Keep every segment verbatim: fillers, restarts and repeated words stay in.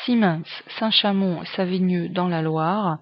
Siemens, Saint-Chamond et Savigneux dans la Loire,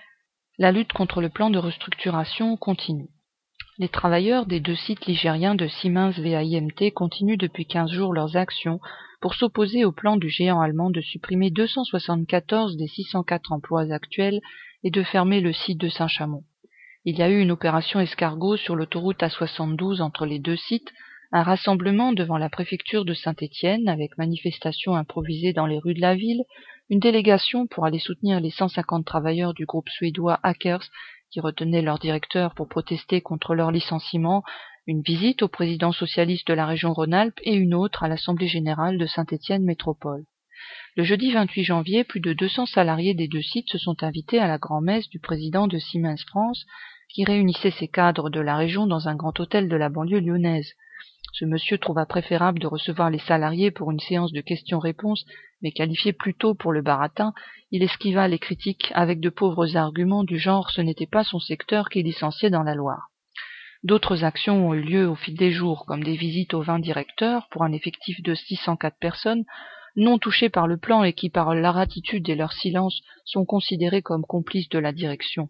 la lutte contre le plan de restructuration continue. Les travailleurs des deux sites ligériens de Siemens V A I M T continuent depuis quinze jours leurs actions pour s'opposer au plan du géant allemand de supprimer deux cent soixante-quatorze des six cent quatre emplois actuels et de fermer le site de Saint-Chamond. Il y a eu une opération escargot sur l'autoroute A soixante-douze entre les deux sites, un rassemblement devant la préfecture de Saint-Étienne avec manifestation improvisée dans les rues de la ville, une délégation pour aller soutenir les cent cinquante travailleurs du groupe suédois Hackers qui retenaient leur directeur pour protester contre leur licenciement, une visite au président socialiste de la région Rhône-Alpes et une autre à l'Assemblée générale de Saint-Étienne Métropole. Le jeudi vingt-huit janvier, plus de deux cents salariés des deux sites se sont invités à la grand-messe du président de Siemens France, qui réunissait ses cadres de la région dans un grand hôtel de la banlieue lyonnaise. Ce monsieur trouva préférable de recevoir les salariés pour une séance de questions-réponses, mais qualifié plutôt pour le baratin, il esquiva les critiques avec de pauvres arguments du genre ce n'était pas son secteur qui licenciait dans la Loire. D'autres actions ont eu lieu au fil des jours, comme des visites aux vingt directeurs pour un effectif de six cent quatre personnes, non touchés par le plan et qui, par leur attitude et leur silence, sont considérés comme complices de la direction.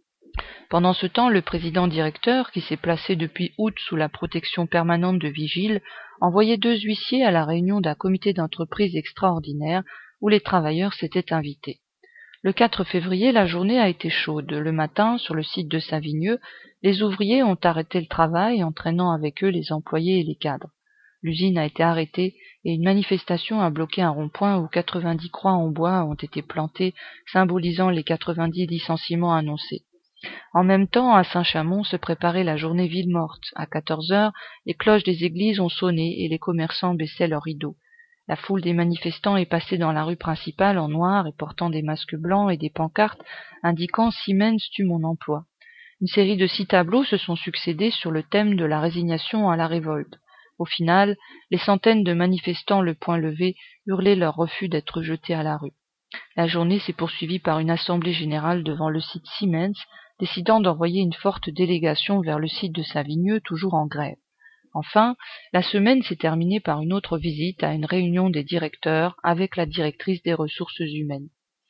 Pendant ce temps, le président directeur, qui s'est placé depuis août sous la protection permanente de vigiles, envoyait deux huissiers à la réunion d'un comité d'entreprise extraordinaire où les travailleurs s'étaient invités. Le quatre février, la journée a été chaude. Le matin, sur le site de Savigneux, les ouvriers ont arrêté le travail, entraînant avec eux les employés et les cadres. L'usine a été arrêtée et une manifestation a bloqué un rond-point où quatre-vingt-dix croix en bois ont été plantées, symbolisant les quatre-vingt-dix licenciements annoncés. En même temps, à Saint-Chamond se préparait la journée ville morte. À quatorze heures, les cloches des églises ont sonné et les commerçants baissaient leurs rideaux. La foule des manifestants est passée dans la rue principale en noir et portant des masques blancs et des pancartes indiquant « Siemens tue mon emploi ». Une série de six tableaux se sont succédés sur le thème de la résignation à la révolte. Au final, les centaines de manifestants le poing levé hurlaient leur refus d'être jetés à la rue. La journée s'est poursuivie par une assemblée générale devant le site Siemens, décidant d'envoyer une forte délégation vers le site de Savigneux, toujours en grève. Enfin, la semaine s'est terminée par une autre visite à une réunion des directeurs avec la directrice des ressources humaines.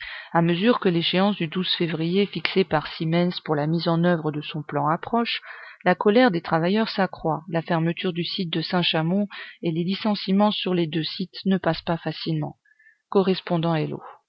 À mesure que l'échéance du douze février fixée par Siemens pour la mise en œuvre de son plan approche, la colère des travailleurs s'accroît. La fermeture du site de Saint-Chamond et les licenciements sur les deux sites ne passent pas facilement. Correspondant Hello.